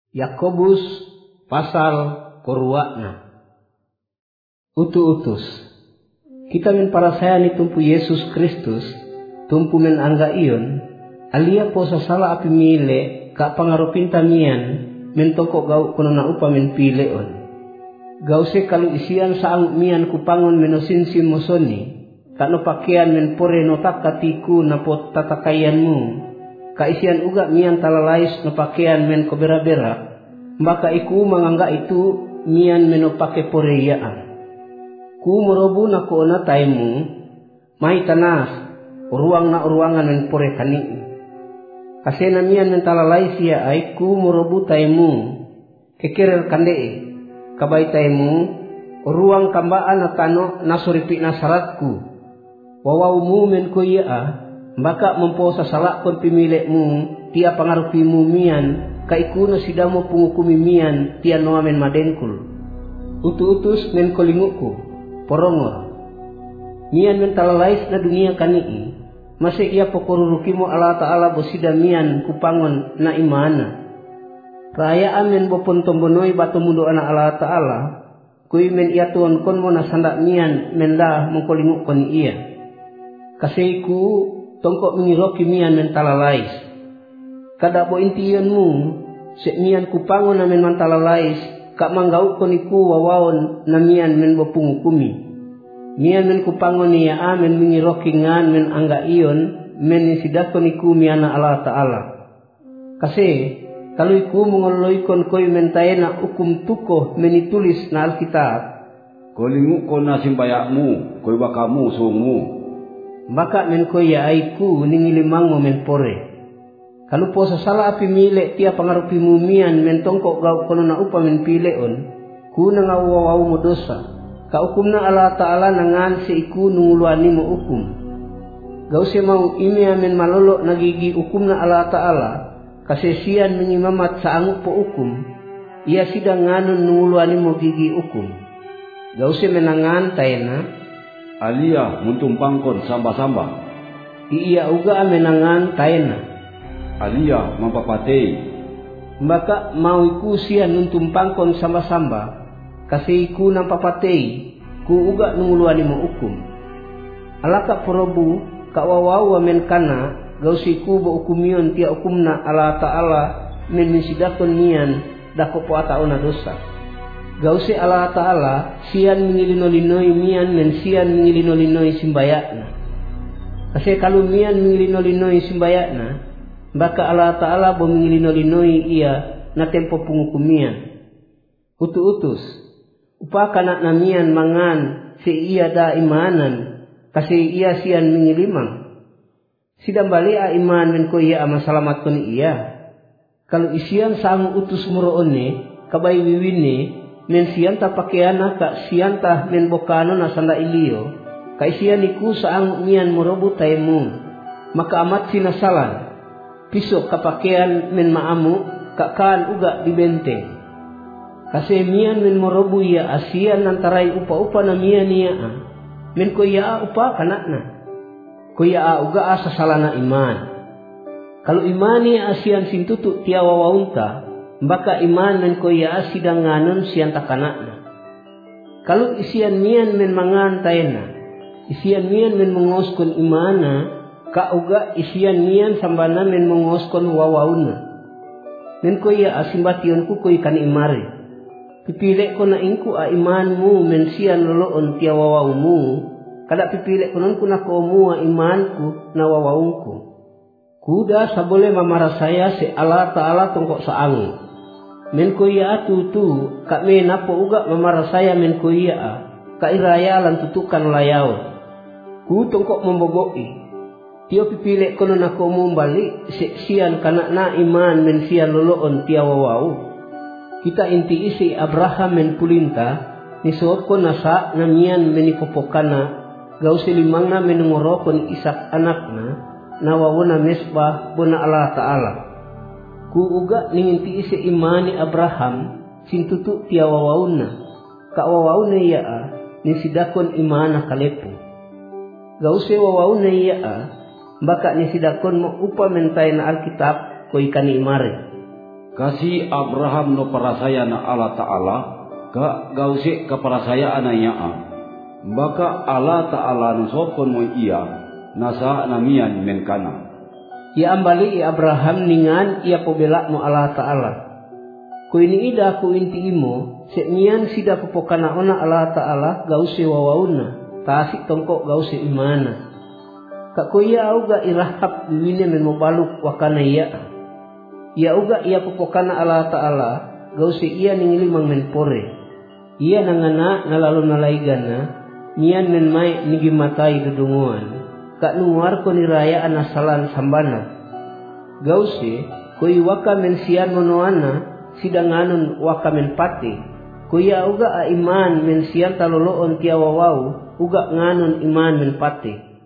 Yakobus pasal koruakna. Utu-utus. Kita men para saya ni tumpu Yesus Kristus, tumpu men angga ion, alia posa salah api mile, ka pangarupinta mian, men toko gau kono na upa men pileon. Gau se kalu isian saang mian kupangon menosin si mosoni, kano pakean men pore notak katiku na pot tatakayanmu, ka isian uga mian talalais no pakean men kobera-bera, maka iku mangangga itu mian menopake pore yaan. Ku morobu na ko na taimu, may tanas, uruang na uruangan men pore kani. Kasi na mian men talalais ya ay ku morobu taimu, kekirer kandee, kabay taimu, uruang kambaan na tano nasuripi na saratku. Wawaw mu men ko iya, baka mempo sa salak kon pimilek mu, tia pangarupi mu mian, kaiku na sidamo pungukumi mian, tia noa men madengkul. Utu-utus men kolinguku, porongor. Mian men talalais na dunia kanii, masih ia pokorurukimo Allah Ta'ala bosida mian kupangon na imana. Rayaan men bopon tombonoi batu mundo ana Allah Ta'ala, kui men ia tuon kon mo nasandak mian men dah mengkolingukon ia. Kaseiku tongkok mengiroki mian men talalais. Kada bo intiyon mu, se mian kupangon na men mantalalais, kak manggau koniku wawaon na mian men bopungukumi. Mian men kupangon niya amen mengiroki ngan men angga iyon, men nisidakoniku miana Allah Ta'ala. Kasi, kalau iku mengoloikon koy mentayena hukum tukoh menitulis na Alkitab. Kolingukon na simbayakmu, koy bakamu sungmu. Maka men koy yaaiku ningilimang mo men pore. Kalau po sa sala api mile tia pangarupi mumian men tongkok gau kono na upa men pileon, ku na nga wawaw mo dosa. Ka hukum na Allah Ta'ala nangan si iku nunguluani mo hukum. Gau si mau imia men malolo nagigi hukum na Allah Ta'ala, kasi siyan mengimamat sa angu po hukum, ia sidang nganon nunguluani mo gigi hukum. Gau si menangan tayo na, Alia muntumpangkon samba-samba. Iya uga menangan tayo na, Alia mapapatay. Maka mau iku siya nuntumpangkon samba-samba, kasi iku nang papatay, ku uga nunguluani mo hukum. Alaka porobu, kawawawa men kana, gausi ku bo hukumion tia hukumna Allah Ta'ala men misidakon nian dako po atao na dosa. Gausi Allah Ta'ala siyan mengilino-linoi mian men siyan mengilino-linoi simbayakna. Kasi kalau mian mengilino-linoi simbayakna, baka Allah Ta'ala bo mengilino-linoi ia na tempo punghukumian. Utu-utus, upakanak na mian mangan si iya da imanan, kasi iya siyan mengilimang. Sidang bali a iman men ko iya masalamat ko ni iya. Kalau isian sang utus muroone, kabay wiwine, men siyan ta pakeana ka siyan ta men bokano na sanda iliyo, ka isian iku saang mian murobu taymu, maka amat sinasalan. Pisok kapakean men maamu, kakaan uga dibenteng. Kasi mian men murobu iya asian nantaray upa-upa na mian iya men ko iya upa kanakna. Kuya uga asa salana iman. Kalau imani asian sintutu tia wawaunta, baka iman men kuya sidang nganon sian takanakna. Kalau isian mian men mangan tayena, isian mian men mengoskon imana, ka uga isian mian sambana men mengoskon wawauna. Men kuya asimbation ku kuy kan imare. Pipilek ko na ingku a imanmu men sian loloon tia wawaumu. Kada pipilek kunon kuna ko mua imanku na wawawungku. Kuda sabole mamara saya si Allah Ta'ala tongkok saangu. Men ko iya tutu, kak me napo uga mamara saya men ko iya ka iraya lan tutukan layaw. Ku tongkok membogoi. Tio pipilek kunon ako mumbali sian kana na iman men sian loloon tia wawaw. Kita inti isi Abraham men pulinta, nisuot ko nasa namian menipopokana, gau silimang na menungorokon Isak anak na wawuna mesbah bona Allah Ta'ala. Ku uga ninginti isi imani Abraham sintutu tia wawawuna. Ka wawawuna iya nisidakon imana kalepo. Gau se wawawuna iya baka nisidakon mo upa mentay na Alkitab ko ikani imare. Kasi Abraham no parasaya na Allah Ta'ala, ka gause kaparasayaan na iya. Baka Allah Ta'ala no sopon mo iya, nasa namian menkana. Ia ambali Abraham ningan ia pobelak mo Allah Ta'ala. Ku ini ida ku inti imo, seknian sida popokana ona Allah Ta'ala gause wawauna, tasik tongkok gause imana. Kak ku ia auga irahap biwine men mobaluk wakana ia. Ia uga ia popokana Allah Ta'ala gause ia ningilimang men pore. Ia nangana nalalu nalaigana, nian men mai nigimatai dudunguan. Kak nuar ko nirayaan asalan sambana. Gause koi waka men sian monoana sidanganon waka men pati. Kuya uga a iman men sian taloloon tiawawau uga nganon iman men pati.